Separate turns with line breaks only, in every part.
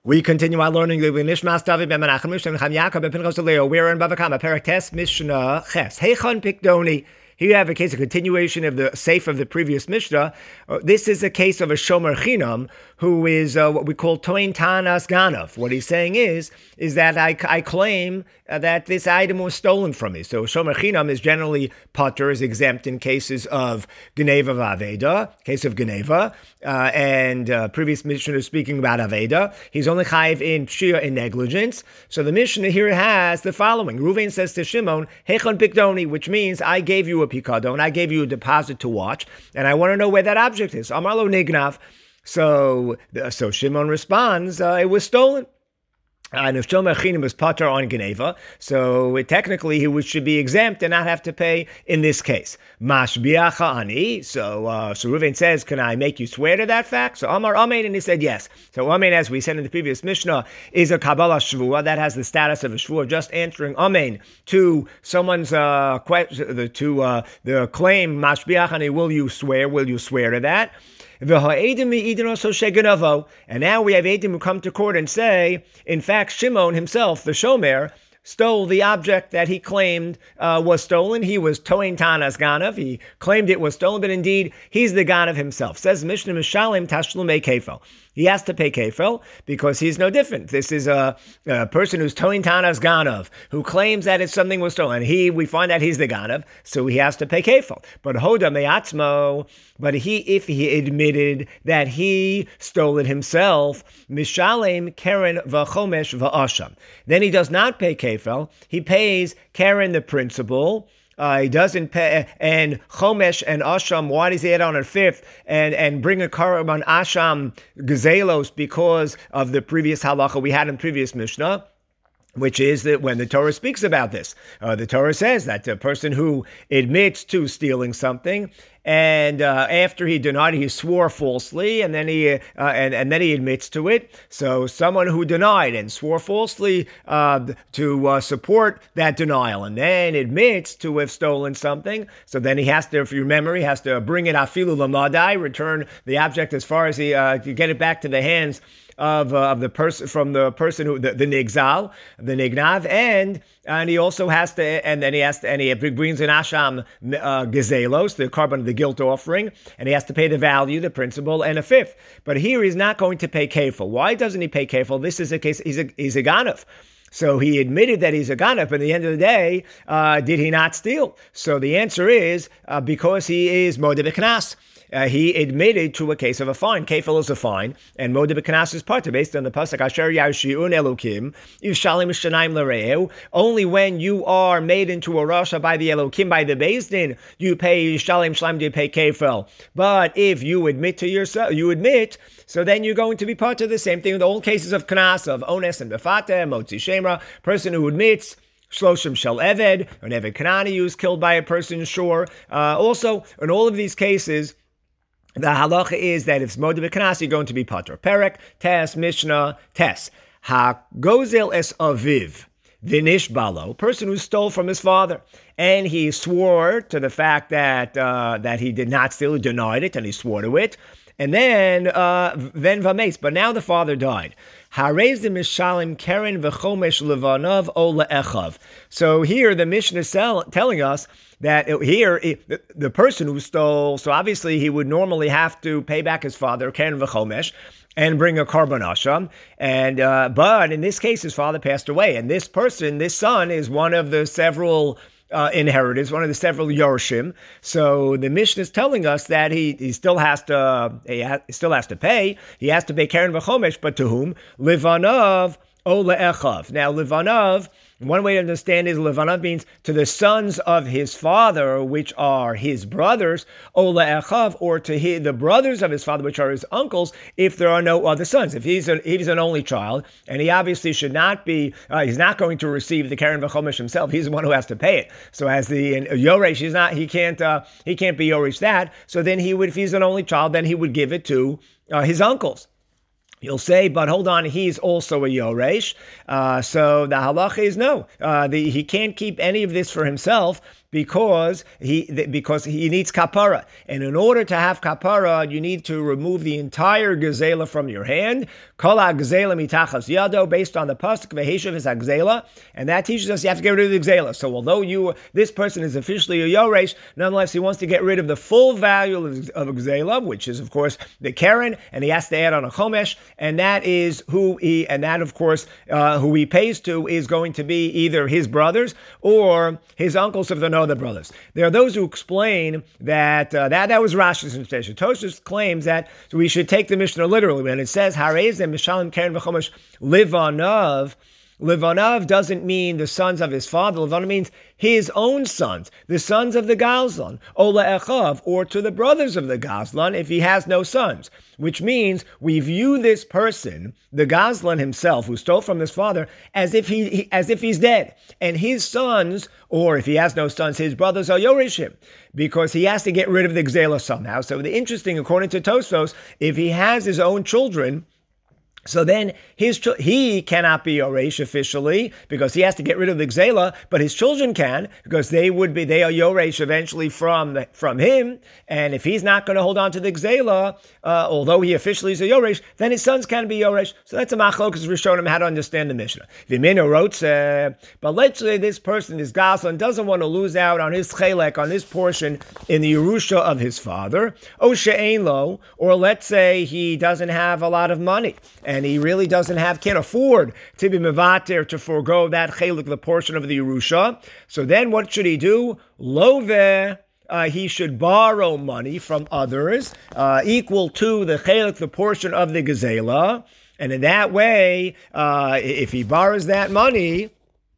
We continue our learning the Nishmas David ben Menachem Mishne Chaim Yaakov ben Pinchas Leo. We're in Bava Kama Perek Tes Mishnah Ches. Heichon Pikdoni. Here you have a case of continuation of the safe of the previous Mishnah. This is a case of a Shomer Chinam who is what we call Toin Tanas Ganav. What he's saying is that I claim that this item was stolen from me. So Shomer Chinam is generally patur, is exempt in cases of Geneva V'Aveda, case of Geneva, and previous Mishnah is speaking about Aveda. He's only chayiv in Pshia in negligence. So the Mishnah here has the following. Ruvain says to Shimon, Heichon Pikdoni, which means I gave you a pikadon, I gave you a deposit to watch, and I want to know where that object is. Amarlo Nignav. So Shimon responds, it was stolen. And if Shomer Chinam was patur on Geneva, so technically he should be exempt and not have to pay in this case. Mashbiacha ani. So Reuven says, can I make you swear to that fact? So Amar Amen, and he said yes. So Amen, as we said in the previous Mishnah, is a Kabbalah Shvua that has the status of a Shvua, just answering Amen to someone's question, the claim Mashbiacha ani. Will you swear? Will you swear to that? And now we have Eidim who come to court and say, in fact, Shimon himself, the Shomer, stole the object that he claimed was stolen. He was Toin Tanas Ganav. He claimed it was stolen, but indeed, he's the Ganav himself. Says Mishnah Mishalim Tashlumei Kefel. He has to pay Kefel because he's no different. This is a person who's Toin Tanas Ganav, who claims that something was stolen. We find that he's the Ganav, so he has to pay Kefel. But Hoda Me'atzmo, if he admitted that he stole it himself, Mishalem Keren V'chomesh V'asham. Then he does not pay Kefel. He pays Keren the principal. He doesn't pay, and Chomesh and Asham, why does he add on a fifth and bring a Karban Asham Gazelos because of the previous halacha we had in previous Mishnah? Which is that when the Torah speaks about this, the Torah says that the person who admits to stealing something, and after he denied it, he swore falsely, and then he admits to it. So someone who denied and swore falsely to support that denial, and then admits to have stolen something. So then he has to, if you remember, he has to bring it afilu lamadai, return the object as far as to get it back to the hands of the person, from the person who the nigzal, the nignav, and he also has to, and then he brings an asham gezelos, the carbon of the guilt offering, and he has to pay the value, the principal, and a fifth. But here he's not going to pay kefil. Why doesn't he pay kefil? This is a case, he's a ganav. So he admitted that he's a ganav, but at the end of the day, did he not steal? So the answer is because he is modeh b'knas. He admitted to a case of a fine. Kefil is a fine, and modeh b'knas is part based on the pasuk Asher Yarshiun Elokim Yishalim Shanaim L'Reu. Only when you are made into a rasha by the Elokim, by the Beis Din, you pay Yishalim Shalaim, you pay kefil. But if you admit to yourself, so then you're going to be part of the same thing with all cases of knas, of ones and befate, motzi shemra, person who admits. Shloshim Shel Eved, an Eved Kanani who was killed by a person, sure. Also, in all of these cases, the halacha is that if it's modeh b'knas, you're going to be patur. Perek, Tes, Mishnah, Tes. Ha-gozel es aviv, v'nish balo, person who stole from his father. And he swore to the fact that he did not steal, he denied it, and he swore to it. And then vames, but now the father died. Harezim mishalim keren v'chomesh levanov o le'echav. So here the Mishnah is telling us that the person who stole, so obviously he would normally have to pay back his father, keren v'chomesh, and bring a karban asham. And but in this case, his father passed away, and this son, is one of the several inheritance, one of the several Yorshim. So the Mishnah is telling us that he still has to pay. He has to pay Keren v'chomesh, but to whom? Livanav o le'echav. Now Livanav, one way to understand is Livanav means to the sons of his father, which are his brothers, o le'echav, or to the brothers of his father, which are his uncles, if there are no other sons. If he's an only child, and he obviously should not be, he's not going to receive the Keren v'chomesh himself. He's the one who has to pay it. So as the Yoresh, he can't be Yoresh that. So then if he's an only child, then he would give it to his uncles. You'll say, but hold on, he's also a Yoresh. So the halacha is no. He can't keep any of this for himself. because he needs kapara. And in order to have kapara, you need to remove the entire gezela from your hand. Kol ha'gzela mitachas yado, based on the pasuk v'heshav is ha'gzela, and that teaches us you have to get rid of the gzela. So although this person is officially a yoresh, nonetheless he wants to get rid of the full value of a gzela, which is of course the keren, and he has to add on a chomesh, and that is who he pays to is going to be either his brothers or his uncles if there are no other brothers. There are those who explain that that was Rashi's interpretation. Tosfos claims that we should take the Mishnah literally when it says Harezem Mishalim Keren v'Chomesh Livanav. Livanav doesn't mean the sons of his father. Livanav means his own sons, the sons of the Gazlan, Ola Echav, or to the brothers of the Gazlan if he has no sons. Which means we view this person, the Gazlan himself, who stole from his father, as if he's dead, and his sons, or if he has no sons, his brothers are Yorishim, because he has to get rid of the Gzela somehow. So the interesting, according to Tosfos, if he has his own children, so then he cannot be Yoresh officially because he has to get rid of the Gzela, but his children can because they are Yoresh eventually from him. And if he's not going to hold on to the Gzela, although he officially is a Yoresh, then his sons can be Yoresh. So that's a machlokas Rishonim how to understand the Mishnah. V'minu wrote, but let's say this person, this Gazlan, doesn't want to lose out on his chelek, on his portion in the Yerusha of his father. O she'ein lo, or let's say he doesn't have a lot of money, and he really can't afford to be mevater, to forego that chelik, the portion of the Yerusha. So then what should he do? Love, he should borrow money from others, equal to the chelik, the portion of the gezela. And in that way, if he borrows that money,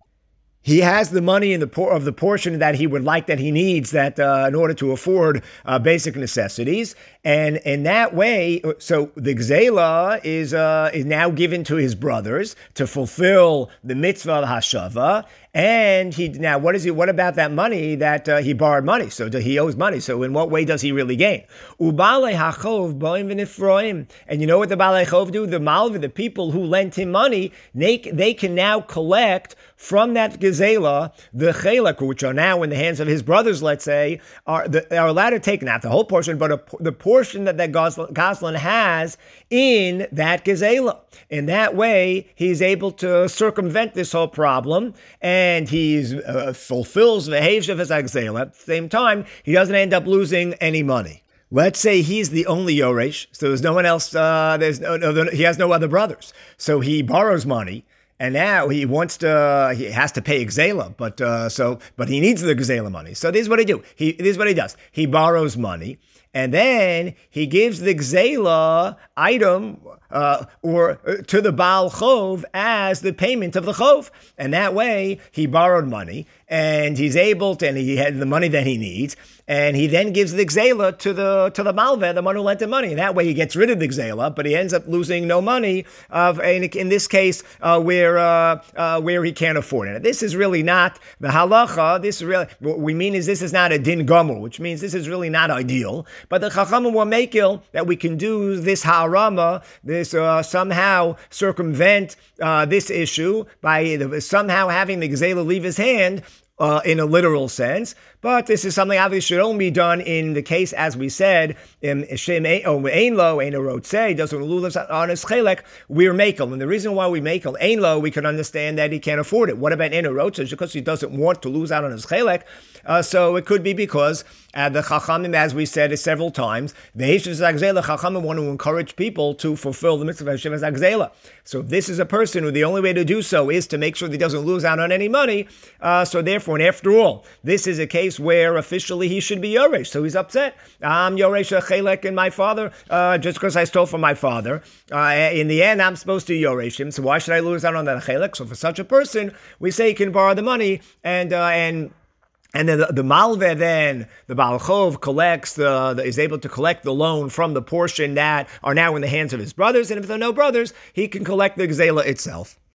he has the money of the portion that he would like, that he needs, that in order to afford basic necessities, and in that way, so the gzela is now given to his brothers to fulfill the mitzvah of hashava. And what about that money that he borrowed money? So he owes money. So in what way does he really gain? Ubalei hachov boim v'nifroim. And you know what the balei chov do? The malva, the people who lent him money, they can now collect from that gezela the chelak, which are now in the hands of his brothers, let's say, are allowed to take not the whole portion, but the portion that Gazlan has in that gezela. In that way, he's able to circumvent this whole problem, and he fulfills the hevshav as gzela. At the same time, he doesn't end up losing any money. Let's say he's the only Yoresh, so there's no one else. He has no other brothers, so he borrows money. And now he has to pay Gzela, but he needs the Gzela money. So this is what he do. This is what he does. He borrows money, and then he gives the Gzela item or to the Baal Chov as the payment of the Chov. And that way he borrowed money, and he's able to, and he had the money that he needs, and he then gives the Gzela to the Malveh, the one who lent him money. And that way he gets rid of the Gzela, but he ends up losing no money in this case where he can't afford it. This is really not the halacha. This is really, what we mean is this is not a din gomor, which means this is really not ideal. But the chachamim were makil that we can do this harama, this somehow circumvent this issue by somehow having the Gzela leave his hand in a literal sense. But this is something obviously should only be done in the case, as we said, in Shem Ein Lo, Ein Rotzei, doesn't lose on his chelek, we're makel. And the reason why we makel Ein Lo, we can understand that he can't afford it. What about Ein Rotzei? Because he doesn't want to lose out on his chelek. So it could be because the Chachamim, as we said several times, the Heshiv Zagzela, Chachamim want to encourage people to fulfill the mitzvah of Heshiv Zagzela. So if this is a person who the only way to do so is to make sure that he doesn't lose out on any money, so therefore, and after all, this is a case where officially he should be Yoresh. So he's upset. I'm Yoresh Chelek in my father, just because I stole from my father. In the end, I'm supposed to Yoresh him, so why should I lose out on that Chelek? So for such a person, we say he can borrow the money, and then the Malveh, then the Baal Chov is able to collect the loan from the portion that are now in the hands of his brothers, and if there are no brothers, he can collect the Gzela itself.